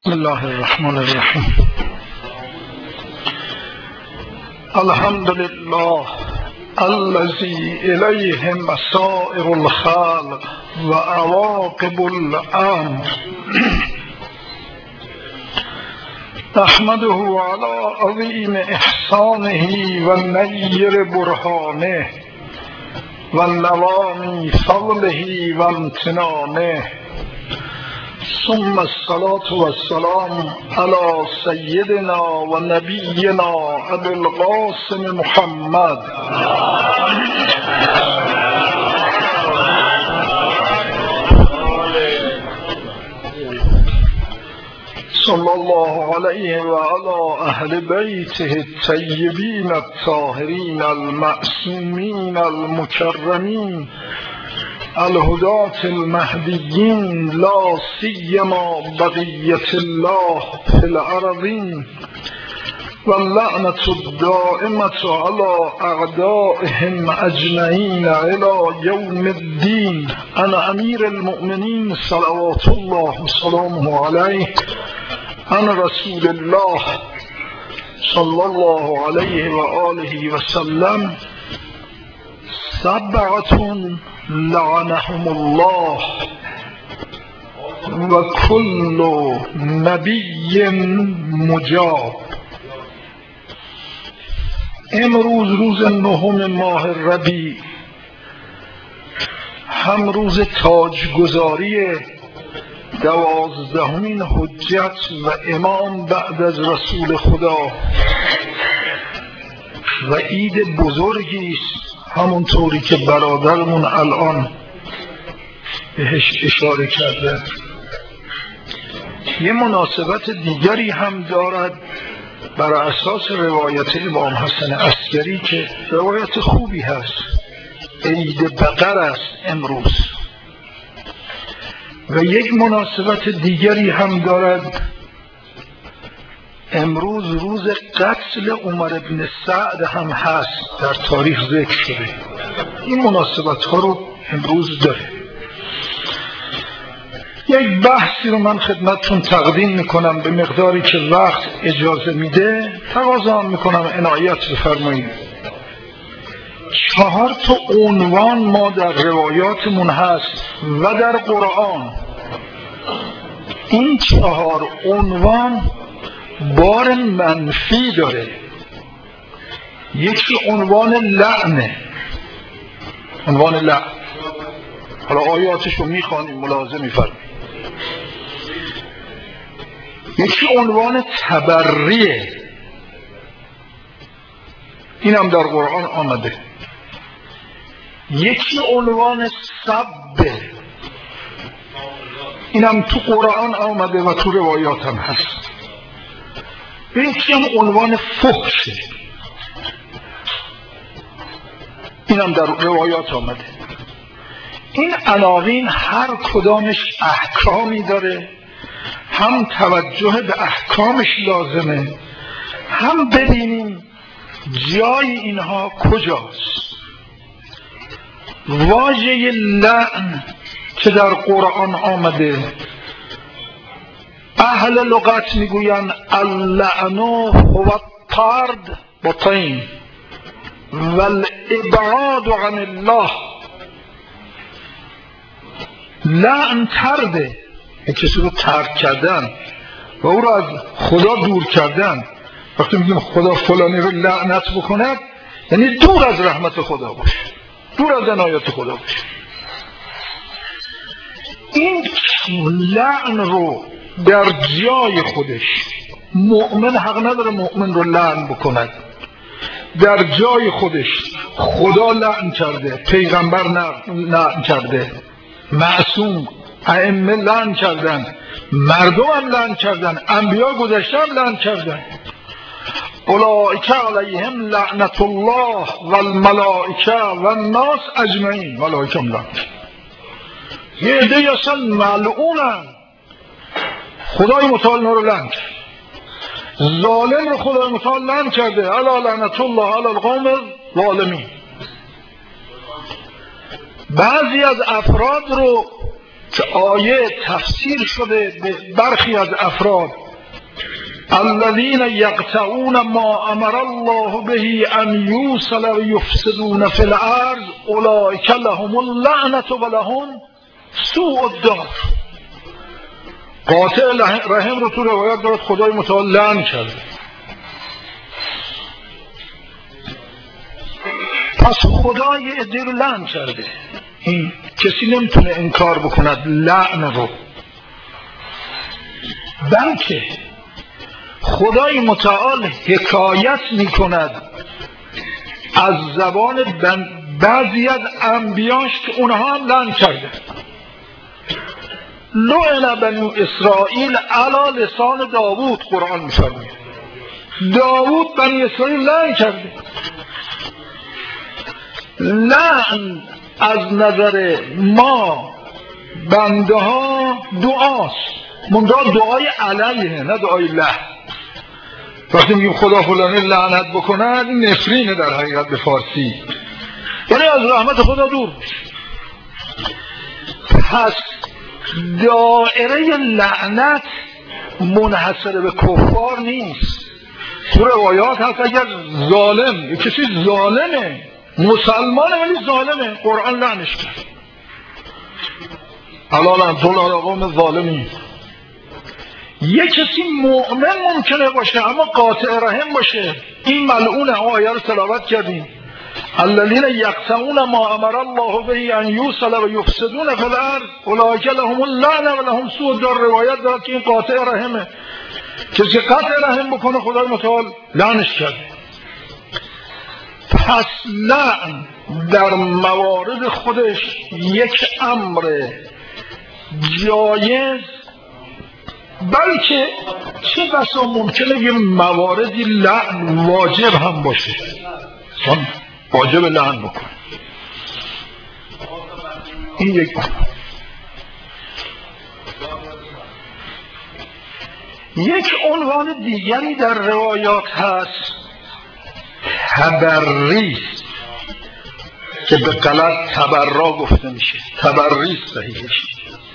بسم الله الرحمن الرحیم. الحمد لله الذي الیه مصائر الخلق و عواقب الامر. نحمده على عظیم احسانه و نیر برهانه و نوامی فضله و امتنانه، ثم الصلاة والسلام على سيدنا ونبينا أبي القاسم محمد صلى الله عليه وعلى أهل بيته الطيبين الطاهرين المعصومين المكرمين الهداة المهديين، لا سيما بقية الله في الأرضين، واللعنة الدائمة على أعدائهم أجمعين إلى يوم الدين. أنا أمير المؤمنين صلوات الله وسلامه عليه، أنا رسول الله صلى الله عليه وآله وسلم، سبعة لعنهم الله و كل نبی مجاب. امروز روز 9 ماه ربیع، هم روز تاجگذاری 12مین حجت و امام بعد از رسول خدا و عید بزرگی است، همونطوری که برادرمون الان بهش اشاره کرده. یه مناسبت دیگری هم دارد بر اساس روایت امام حسن عسکری که روایت خوبی هست. عید بقر است امروز. و یک مناسبت دیگری هم دارد، امروز روز قتل عمر بن سعد هم هست، در تاریخ ذکر شده. این مناسبت ها رو امروز داره. یک بحثی رو من خدمتتون تقدیم میکنم به مقداری که وقت اجازه میده. تقاضا میکنم عنایت بفرمایید. 4 عنوان ما در روایاتمون هست و در قرآن. این 4 عنوان بار منفی داره. یکی عنوان لعنه، عنوان لعن. حالا آیاتش رو میخوانیم، ملاحظه میفرمایید. یکی عنوان تبریه، این هم در قرآن آمده. یکی عنوان سبه، این هم تو قرآن آمده و تو روایات هم هست. یکی هم عنوان فحشه، این هم در روایات آمده. این عناوین هر کدامش احکامی داره، هم توجه به احکامش لازمه، هم ببینیم جای اینها کجاست. واژه لعن که در قرآن آمده، اهل لغت میگوین اللعن هو الطرد بطین والابعاد عن الله. لعن طرده، کسی رو ترک کردن و او رو از خدا دور کردن. وقتی میگیم خدا فلانی رو لعنت بکند، یعنی دور از رحمت خدا باشه، دور از عنایت خدا باشه. این لعن رو در جای خودش مؤمن حق نداره مؤمن رو لعن بکند. در جای خودش خدا لعن کرده، پیغمبر لعن کرده، معصوم ائمه لعن کردن، مردم هم لعن کردن، انبیا گذشته هم لعن کردن. اولئک علیهم لعنت الله والملائکه والناس اجمعین. ملائکه هم لعن کردن. یه عده اصلا ملعونن، خدای متعال رو لعن کرد. ظالم رو خدای متعال لعن کرده. الا لعنت الله علی القوم الظالمین. بعضی از افراد رو که آیه تفسیر شده به برخی از افراد الذين يقطعون ما امر الله به ان يوصل ويفسدون في الارض اولئك لهم اللعنة ولهم سوء الدار. قاطع رحم رو تو روایت دارد خدای متعال لعن کرده. پس خدای عده رو لعن کرده، این کسی نمیتونه انکار بکند لعن رو. بلکه خدای متعال حکایت میکند از زبان بعضی از انبیاش که اونها هم لعن کرده. لعن بنی اسرائیل علی لسان داوود، قرآن میفرماید داوود بنی اسرائیل لعن کرده. لعن از نظر ما بنده ها دعاست، منتها دعای علیه نه دعای له. وقتی میگیم خدا فلانی لعنت بکند، این نفرینه در حقیقت به فارسی، یعنی از رحمت خدا دور بشه. پس دائره لعنت منحصر به کفار نیست. تو روایات هست اگر ظالم، کسی ظالمه، مسلمانه ولی ظالمه، قرآن لعنش کرد. الان طول قوم ظالمی. یک کسی مؤمن ممکنه باشه اما قاطع رحم باشه، این ملعونه. آیه رو تلاوت کردیم الذين يقطعون ما امر الله به ان يوصل ويفسدون في الارض اولئک لهم اللعنة ولهم سوء الدار. روایت دارد که این قاطع رحمه، کسی قاطع رحم بکنه خدای متعال لعنش کرده. پس لعن در موارد خودش یک امر جایز، بلکه چه بسا ممکنه یه مواردی لعن واجب هم باشه، واجب لعن بکن. این یک عنوان دیگری در روایات هست تبری که به غلط تبرا گفته میشه، تبری صحیحش.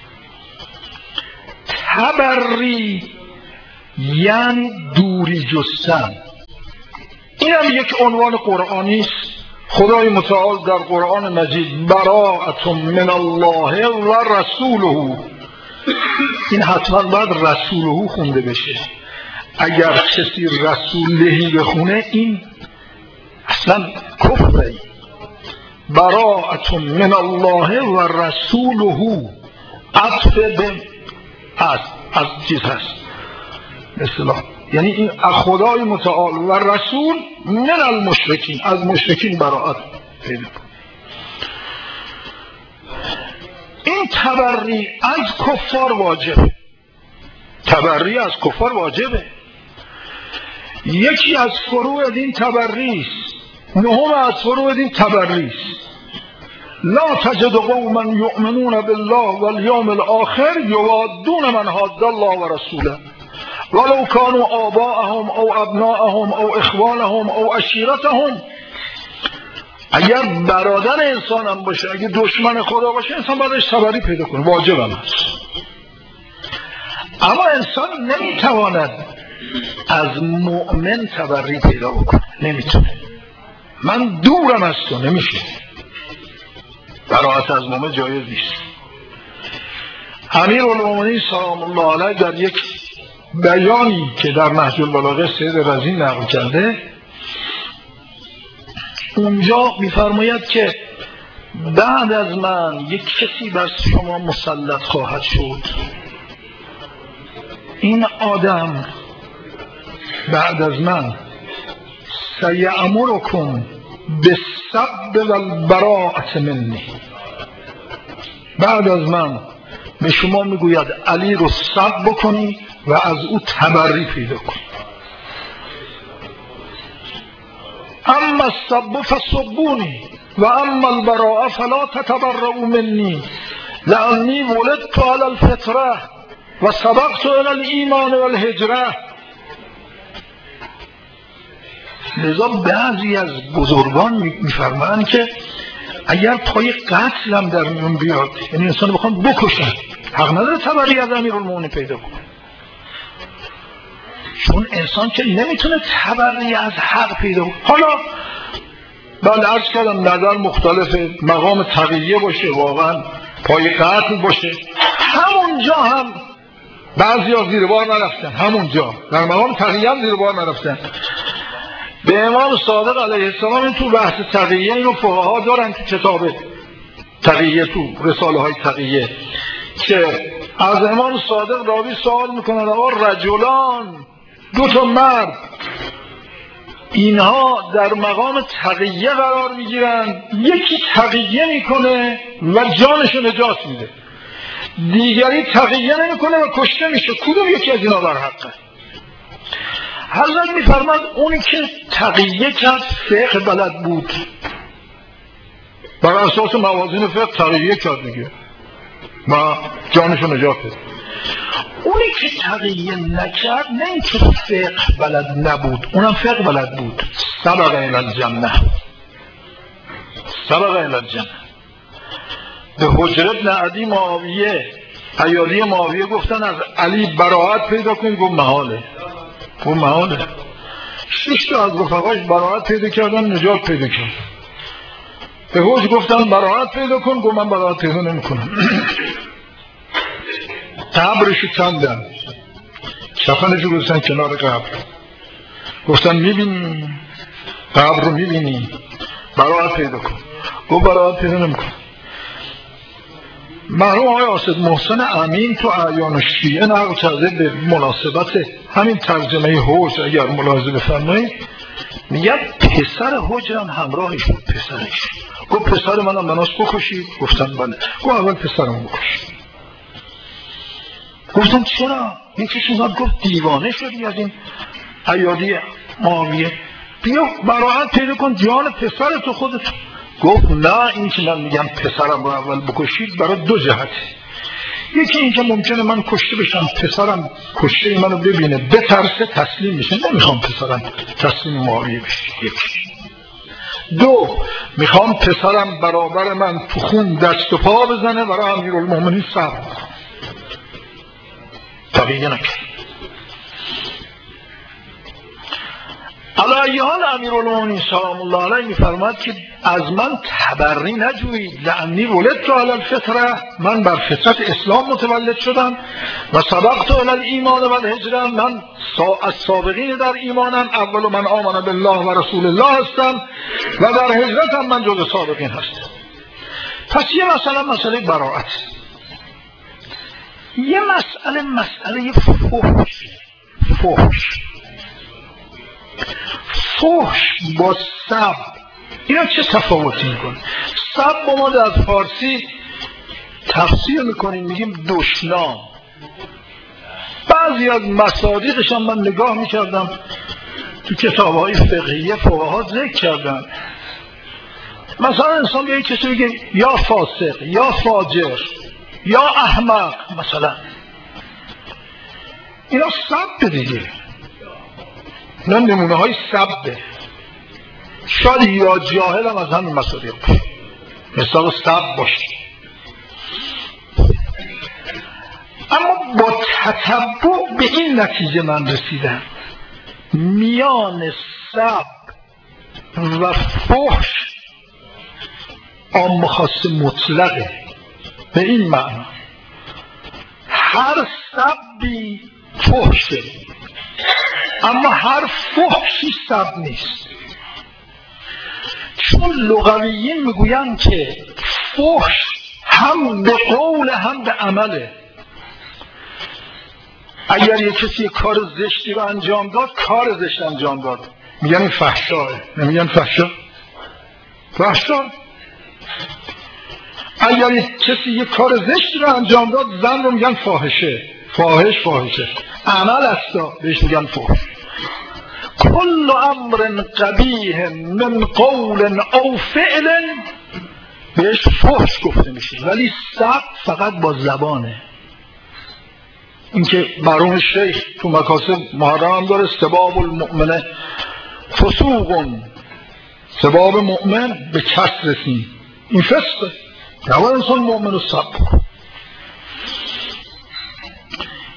تبری یعنی دوری جستن. این هم یک عنوان قرآنی است. خدای متعال در قرآن مجید براءة من الله و رسوله، این حتما باید رسوله خونده بشه. اگر کسی رسولهی بخونه این اصلا کفره. براءة من الله و رسوله عطف به از چیز هست اصطلاح، یعنی این خدای متعال و رسول من المشرکین، از مشرکین براءت پیدا کن. این تبری از کفار واجبه، تبری از کفار واجبه. یکی از فروع دین تبری است، نهم از فروع دین تبری است. لا تجد قوما یؤمنون بالله والیوم الاخر یوادون من حاد الله و رسوله ولو كانوا آباءهم او ابناءهم او اخوانهم او عشیرتهم. اگر برادر انسان هم باشه، اگر دشمن خدا باشه، انسان بایدش تبری پیدا کنه، واجب هم هست. اما انسان نمیتواند از مؤمن تبری پیدا بکنه، نمیتونه. من دورم از تو، نمیشه. براءت از مؤمن جایز نیست. امیرالمومنین سلام الله علیه در یک بیانی که در نهج البلاغه سید رضی نقل کرده، اونجا میفرماید که بعد از من یک کسی بر شما مسلط خواهد شد. این آدم بعد از من سیأمرکم بالسب والبراءة منی، بعد از من به شما میگوید علی رو سب بکنی و از او تبری پیدا کنی. اما السب فسبونی و اما البراءة فلا تتبرؤوا منی لانی ولدت علی الفطره و سبقت الی الایمان والهجره. لذا بعضی از بزرگان میفرمایند که اگر پای قتل هم در میون بیاد، یعنی انسان بخوان بکشن، حق نداره تبری از امیرالمومنین پیدا کنه، چون انسان که نمیتونه تبری از حق پیدا کنه. حالا بله عرض کردم نظر مختلفه، مقام تقیه باشه واقعا پای قتل باشه، همونجا هم بعضی ها زیر بار نرفتن، همونجا در مقام تقیه هم زیر بار نرفتن. به امام صادق علیه السلام این تو بحث تقیه اینو فقها دارن تو کتاب تقیه، تو رساله های تقیه، که از امام صادق راوی سوال میکنن آقا رجلان، دو تا مرد، اینها در مقام تقیه قرار میگیرن، یکی تقیه میکنه و جانشو نجات میده، دیگری تقیه نمیکنه و کشته میشه، کدوم یکی از اینا در حقه؟ حضرت میفرماد اونی که تقیه کرد فقه بلد بود، بر اساس موازین فقه تقیه کرد دیگه و جانشو نجات بده. اونی که تقیه نکرد نه اینکه فقه بلد نبود، اونم فقه بلد بود، سبق الی الجنه، سبق الی الجنه. به حجر ابن عدی معاویه، ایالی معاویه گفتن از علی براءت پیدا کن، گفت محاله، گفت محاله. 6 تا از رفقاش براءت پیدا کردن، نجات پیدا کرد. به حجر گفتن براءت پیدا کن، گفت من براءت پیدا نمی کنم. قبرشو کندن، کفنشو گذاشتن کنار قبر، گفتن میبینی قبر رو، میبینی براءت پیدا کن، گفت براءت پیدا نمی کنم. مرحوم آقای آصد محسن امین تو اعیان الشیعه نقل کرده به مناسبت همین ترجمه حجر، اگر ملاحظه بفرمایید، میگه پسر حجرم همراهش بود، پسرش گفت پسر منم مناس بکشید، گفتن بله، گفت اول پسرم بکشید. گفتم چرا؟ یکیشون گفت دیوانه شدی از این ایالی معاویه، بیا براءت پیدا کن جان پسرتو خودت. گفت نه، این که من میگم پسرم رو اول بکشید برای دو جهته، یکی این که ممکنه من کشته بشم، پسرم کشته منو ببینه بترسه تسلیم بشه، نمیخوام پسرم تسلیم معاویه بشه، یکی. دو، میخوام پسرم برابر من تو خون دست و پا بزنه برای امیرالمومنین صبر کنه. تقیه نکرد. علی حال امیرالمومنین سلام الله علیه میفرماد که از من تبری نجویید، لانی ولدت علی الفطره، من بر فطرت اسلام متولد شدم، و سبقت الی الایمان و الهجره، من از سابقین در ایمانم، اول من آمن بالله و رسول الله هستم و در هجرتم من جز سابقین هستم. پس یه مسئله براءت، یه مسئله فحش با سب، اینا چه تفاوتی میکنه؟ سب با ما در فارسی تفسیر میکنیم میگیم دشنام. بعضی از مصادیقش هم من نگاه میکردم تو کتابهای فقهیه فقها ذکر کردن، مثلا انسان به یک کسی بگه یا فاسق یا فاجر یا احمق مثلا، اینا سب دیگه، اینا نمونه های سبه، شاید یا جاهل هم از همین مسئله باشه، مثال سب باشه. اما با تتبع به این نتیجه من رسیدم میان سب و فحش عام خاص مطلقه، به این معنا هر سبی فحشه، اما هر فحشی سب نیست، چون لغویین میگویند که فحش هم به قول هم به عمله. اگر یک کسی کار زشتی رو انجام داد، کار زشت انجام داد، میگن فحشاه، نمیگن فحشا؟ فحشا. اگر یک کسی یک کار زشتی رو انجام داد، زن رو میگن فاحشه، فاحشه، عمل استا بهش میگن فحش. کل امر قبیح من قول او فعل بهش فحش گفته میشه، ولی سب فقط با زبانه. اینکه مرحوم شیخ تو مکاسب محرم داره سباب المؤمنه فسوقون، سباب مؤمن به کسر سین، این فسقه، نباید انسان مؤمن رو سب کن.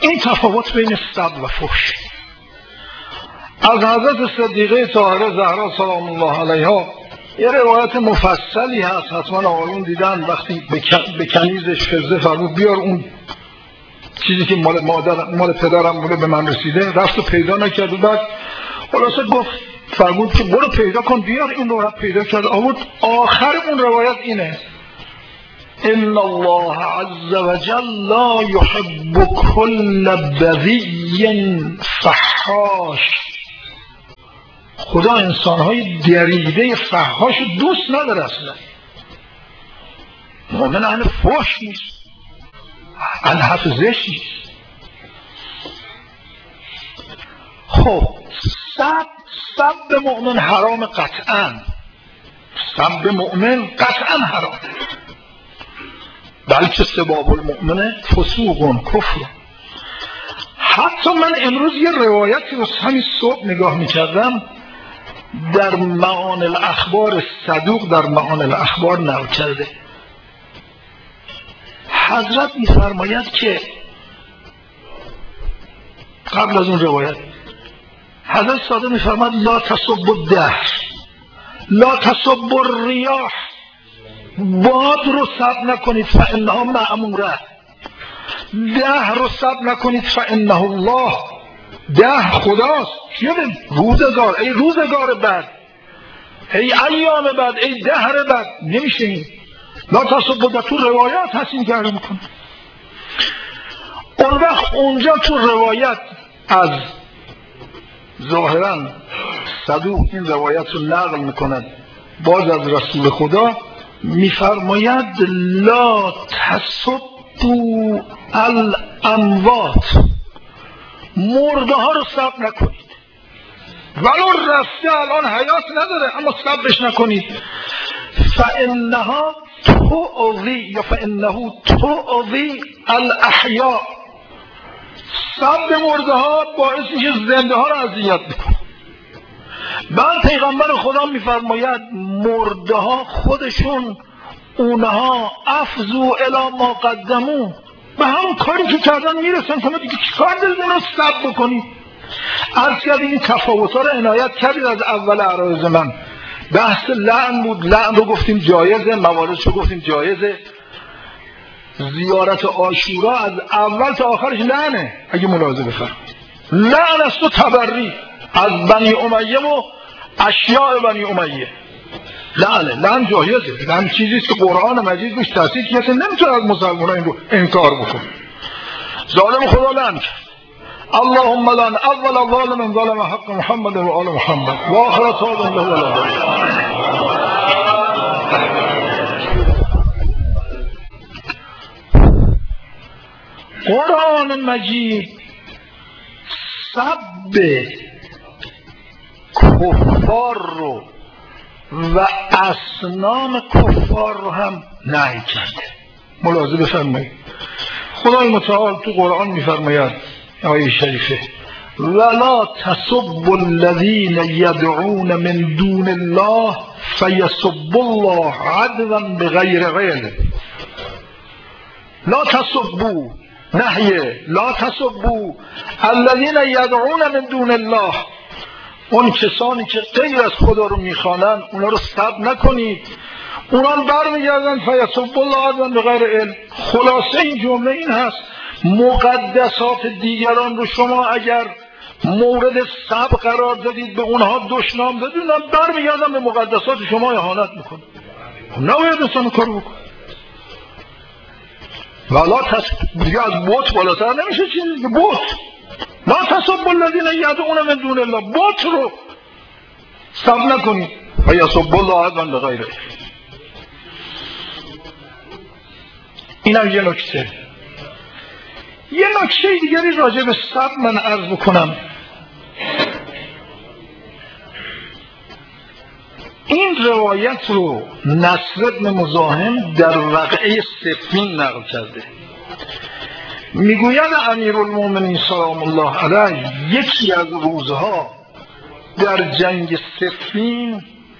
این تفاوت بین سب و فحش. از حضرت صدیقه طاهره زهرا سلام الله علیها یه روایت مفصلی هست، حتما آقایون دیدن، وقتی به کنیزش فضه فرمود بیار اون چیزی که مال پدرم بوده به من رسیده، رفت و پیدا نکرد و بعد خلاصه گفت فرمود که برو پیدا کن بیار. این رو پیدا کرد آورد. آخر اون روایت اینه: ان الله عز وجل لا يحب كل بذی فحاش. خدا انسانهای دریده فحاش دوست نداره. اصلا مؤمن اهل فحش نیست، اهل حرف زشت نیست. خب سب مؤمن حرام قطعا، سب مؤمن قطعا حرام، بلکه سباب المؤمن فسوق کفر. حتی من امروز یه روایتی رو همین صبح نگاه میکردم در معان الاخبار، صدوق در معان الاخبار نقل کرده. حضرت میفرماید که قبل از اون روایت حضرت ساده میفرماید لا تسبوا الدهر لا تسبوا الریاح، باد رو سب نکنید فانها مأموره، دهر رو سب نکنید فانه الله، دهر خداست. روزگار، ای روزگار بد، ای ایام بد، ای دهر بد، نمیشه این. لا تسبوا، تو روایات هست این کارو میکنه. اون وقت اونجا تو روایت از ظاهرا صدوق این روایت رو نقل میکند باز از رسول خدا، میفرماید لا تسبوا الاموات، مرده ها رو سب نکنید، ولو رفته الان حیات نداره اما سبش نکنید. فانها تؤذی یا فانه تؤذی الاحیاء، سب مرده ها باعث میشه زنده ها رو اذیت میکنه. بعد پیغمبر خدا میفرماید مرده ها خودشون اونها افزو الی ما قدمو، به همون کاری که کردن میرسن. شما دیگه چیکار دارید اون رو سب بکنید؟ عرض کردید این تفاوت‌ها رو عنایت کردید از اول عرایض من. بحث لعن بود، لعن رو گفتیم جایزه، مواردش رو گفتیم جایزه. زیارت عاشورا از اول تا آخرش لعنه، اگه ملاحظه بفرمایید. لعن است و تبری از بنی امیه و اشیاء بنی امیه. لعن جایزه، لعن چیزیست که قرآن مجید روش تاثیر کسی نمیتونه از مسلمانان این رو انکار بکنه. ظالم خدا لعن کرد. اللهم لعن اول ظالم ظلم حق محمد و آل محمد و آخر طاب الله ولا. قرآن مجید سب کفار رو و اصنام کفار رو هم نهی کرده. ملاحظه بفرمایید. خدای متعال تو قرآن میفرماید آیه شریفه ولا تسبوا الذين يدعون من دون الله فيسبوا الله عدوا بغیر علم. لا تسبوا، نهیه، لا تسبوا الذين يدعون من دون الله، اون کسانی که غیر از خدا رو میخوانن اونا رو سب نکنید، اونا برمیگردن فیسبوا الله عدوا بغیر علم. خلاصه این جمله این هست مقدسات دیگران رو شما اگر مورد سب قرار دادید، به اونها دشنام دادید، اونا برمیگردن به مقدسات شما اهانت میکنن. نباید انسان کارو بکن. ولا دیگه از بوت بالاتر نمیشه چیزی، بوت. لا تسبوا الذين يدعون من دون الله، بوت رو سب نکنید. فیسبوا الله عدوا بغیر علم. اینم یه نکته. یه نکته دیگری راجع به سب من عرض بکنم. این روایت رو نصر بن مزاحم در وقعه صفین نقل کرده. میگوید امیرالمومنین سلام الله علیه یکی از روزها در جنگ صفین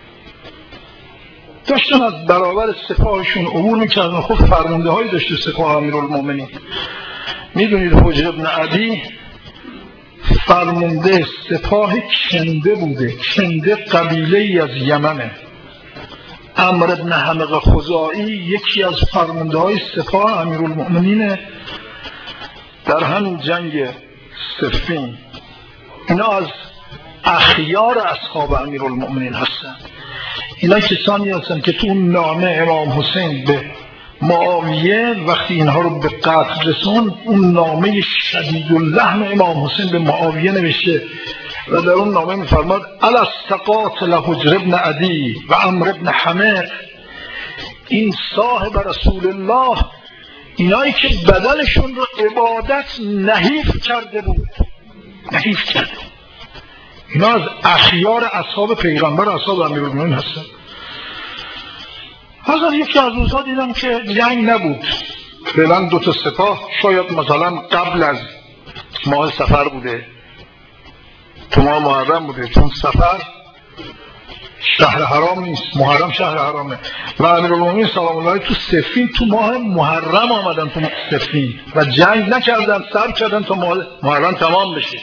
داشتن از برابر سپاهشون عبور میکردن. خب فرمانده هایی داشته سپاه امیرالمومنین. میدونید حجر ابن عدی فرمانده سپاه کنده بوده. کنده قبیله ای از یمنه. عمرو ابن حمق خزاعی یکی از فرمانده های سپاه امیرالمؤمنینه در همین جنگ صفین. اینا از اخیار اصحاب امیرالمؤمنین هستن. اینا کسانی هستن که تو اون نامه امام حسین به معاویه وقتی اینها رو به قتل رسون، اون نامه شدید اللحن امام حسین به معاویه نوشته و در اون نامه میفرماد الاستقاتل حجر ابن عدی و عمرو ابن حمق، این صاحب رسول الله، اینایی که بدنشون رو عبادت نحیف کرده بود، نحیف کرده. اینا از اخیار اصحاب پیغمبر، اصحاب امیرالمؤمنین هستن. حالا یکی از روزها دیدم که جنگ نبود، فعلا 2 تا سپاه، شاید مثلا قبل از ماه سفر بوده، تو ماه محرم بوده، چون سفر شهر حرام نیست، محرم شهر حرامه و امیرالمؤمنین سلام الله علیه تو صفین تو ماه محرم آمدن تو صفین و جنگ نکردن، صبر کردن تا ماه محرم تمام بشه.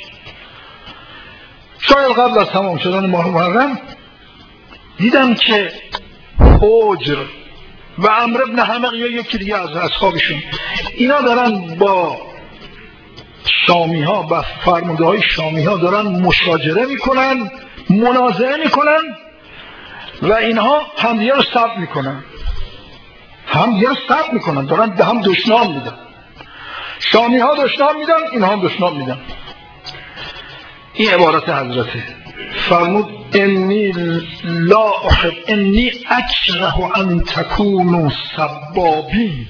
شاید قبل از تمام شدن ماه محرم دیدم که حجر و عمرو ابن حمق یا یکی دیگه از اصحابشون، اینا دارن با شامی ها و فرمانده های شامی ها دارن مشاجره میکنن، منازعه میکنن و اینها همدیگه رو ثبت میکنن، همدیگه رو ثبت میکنن، دارن به هم دشنام میدن. شامی ها دشنام میدن، اینها هم دشنام میدن. این عبارت حضرته فرمود انی لا احب انی اکره ان تکونوا سبابین.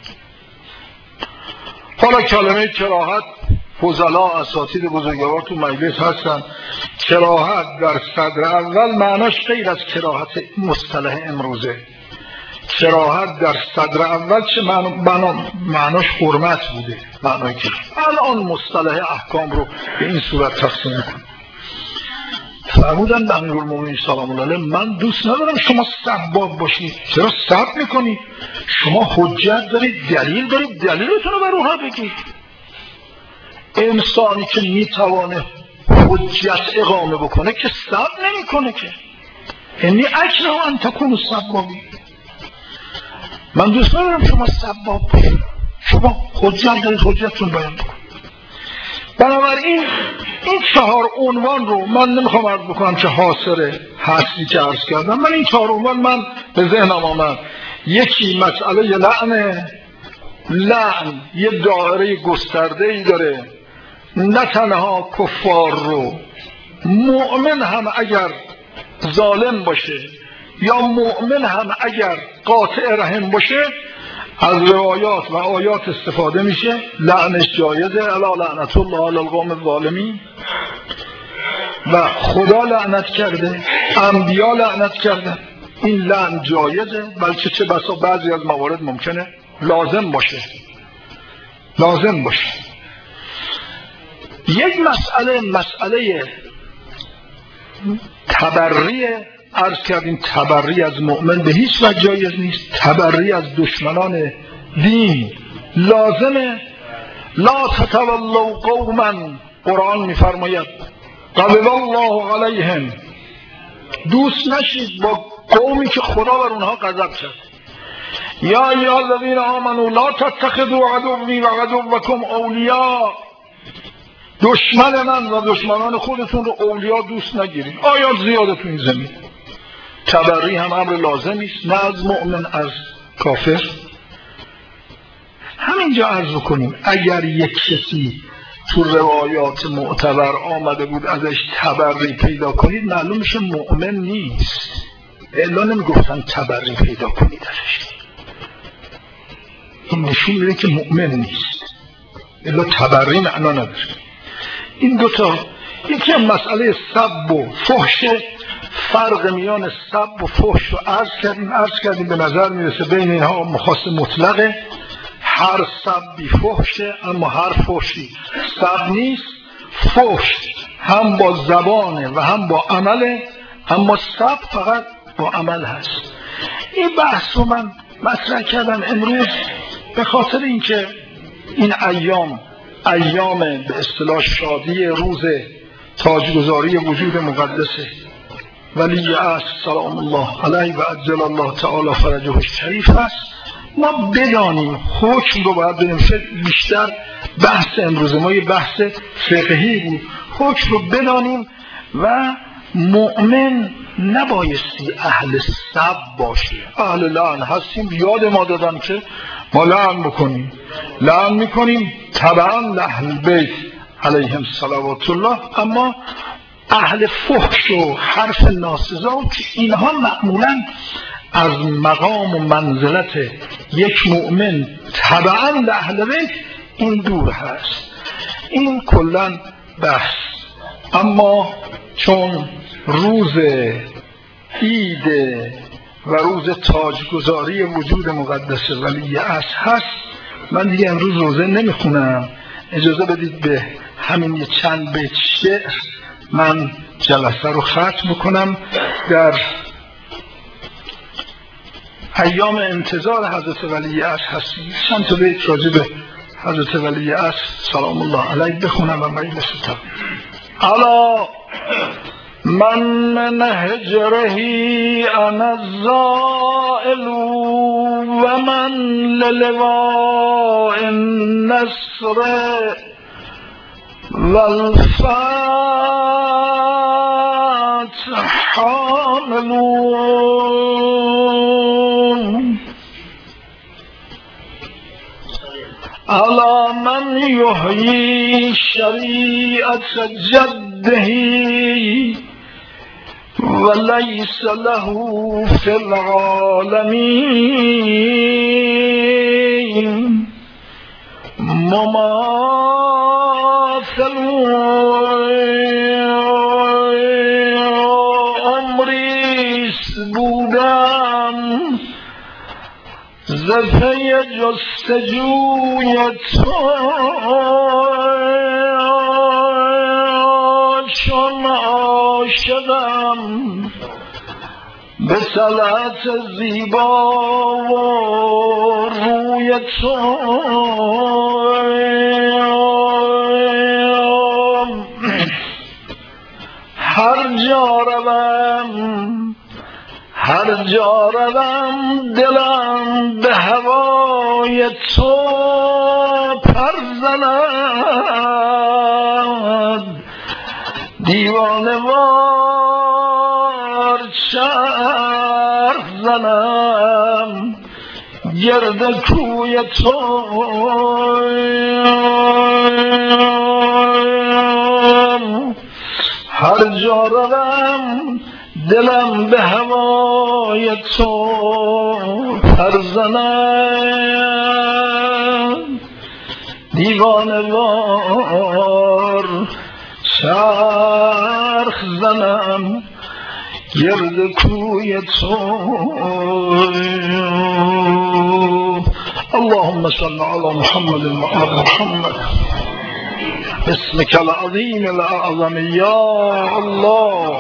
حالا کلمه کراهت فضلا اساتید بزرگوار تو مجلس هستن. کراهت در صدر اول معناش غیر از کراهت مصطلح امروزه. کراهت در صدر اول چه معناش حرمت بوده، معنای که الان مصطلح احکام رو به این صورت تقسیم میکنه. فرمودن به امیرالمؤمنین سلام الله علیه من دوست ندارم شما سباب باشید. چرا سب میکنید؟ شما حجت دارید، دلیل دارید، دلیلتون رو بر اونها بگید. انسانی که میتوانه حجت اقامه بکنه که سب نمیکنه که. انی اکره ان تکونوا سبابین. من دوست ندارم شما سباب باشید، شما حجت دارید، حجتتون بیان بکنید. بنابراین این 4 عنوان رو من نمیخوام عرض بکنم که حاصر حسی که عرض کردم. من این 4 عنوان من به ذهنم آمد. یکی مسئله لعن یه دایره گسترده‌ای داره، نه تنها کفار رو، مؤمن هم اگر ظالم باشه یا مؤمن هم اگر قاطع رحم باشه از روایات و آیات استفاده میشه. لعنش جایزه، الا لعنت الله علی القوم الظالمین. و خدا لعنت کرده، انبیا لعنت کردن. این لعن جایزه، بلکه چه بسا بعضی از موارد ممکنه لازم باشه. یک مسئله تبری عرض کردیم. تبری از مؤمن به هیچ وجه جایز نیست. تبری از دشمنان دین لازمه. لا تتولوا قوما، قرآن میفرماید غضب الله علیهم، دوست نشید با قومی که خدا بر اونها غضب کرد. یا ایها الذین آمنوا لا تتخذوا عدوی و عدوکم اولیاء، دشمن من و دشمنان خودتون رو اولیاء دوست نگیرید. آیات زیاده تو این زمین. تبری هم امر لازمی است، نه از مؤمن، از کافر. همینجا عرض کنیم اگر یک کسی تو روایات معتبر آمده بود ازش تبری پیدا کنید، معلوم میشه مؤمن نیست. الا نمیگفتن تبری پیدا کنید ازش، این نشون میده که مؤمن نیست. الا تبری معنا نداره. این دوتا، یکی هم مسئله سب و فحش، فرق میان سب و فحش رو عرض کردیم به نظر میرسه بین اینها مخاص مطلقه. هر سبی فحشه، اما هر فحشی سب نیست. فحش هم با زبانه و هم با عمله، اما سب فقط با عمل هست. این بحث رو من مطرح کردم امروز به خاطر اینکه این ایام ایام به اصطلاح شادی روز تاجگذاری وجود مقدس ولی عصر سلام الله علیه و عجل الله تعالی فرجه الشریف است. ما بدانیم حکم رو باید بنوشد. بیشتر بحث امروز ما یه بحث فقهی بود. حکم رو بدانیم و مؤمن نبایستی اهل سب باشه. اهل لعن هستیم، یاد ما دادن که ما لعن بکنیم، لعن میکنیم طبعا لأهل بیت علیهم صلوات الله. اما اهل فحش و حرف ناسزا که اینها معمولا از مقام و منزلت یک مؤمن طبعا لأهل بیت این دور هست. این کلن بحث. اما چون روز عید و روز تاجگذاری وجود مقدس ولی عصر هست، من دیگه امروز روزه نمیخونم. اجازه بدید به همین یه چند بیت شعر من جلسه رو ختم بکنم. در ایام انتظار حضرت ولی عصر هستیم. چند تا بیت راجع به حضرت ولی عصر سلام الله علیه بخونم و مجلس رو تمام. الا من هجره انا الزائل و من للواء النصر والفتح حاملون. الا من یحیی شریعت جده وليس له في العالمين مماثل عمری بودم ز پی جستجوی تو چون عاشقم به طلعت زیبا و روی تو. هر جا روم دلم به هوای تو پر زند، دیوانه وار چرخ زنم گرد کوی تو. هر جا روم دلم به هوای تو پر زنم، دیوانه وار چرخ زنم گرد کوی تو. اللهم صل على محمد و آل محمد باسمك العظیم الاعظم یا الله.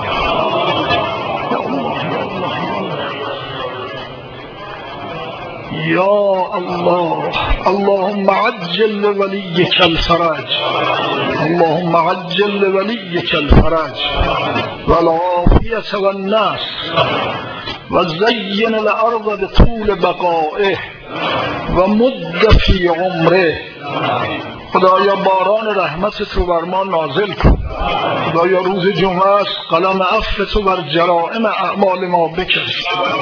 یا الله. اللهم عجل لوليك الفرج، اللهم عجل لوليك الفرج والعافية والنصر وزين الارض بطول بقائه ومد في عمره. خدایا باران رحمت تو بر ما نازل کن. خدایا روز جمعه است، قلم عفو تو بر جرائم اعمال ما بکش.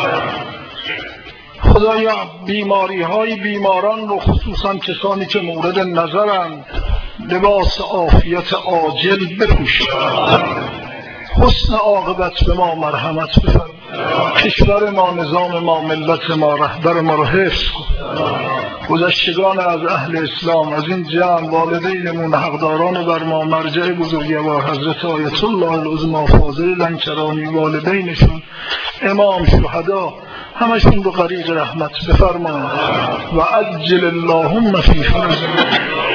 خدایا بیماری های بیماران رو، خصوصا کسانی که مورد نظرند، لباس عافیت عاجل بپوش. حسن عاقبت به ما مرحمت بفرما. کشور ما، نظام ما، ملت ما، رهبر ما رو حفظ کن. گذشتگان از اهل اسلام، از این جمع، والدینمون، حقداران بر ما، مرجع بزرگوار حضرت آیت الله العظمی فاضل لنکرانی، والدینشون، امام، شهدا، همشون رو غریق رحمت بفرما و عجل اللهم فی فرجهم.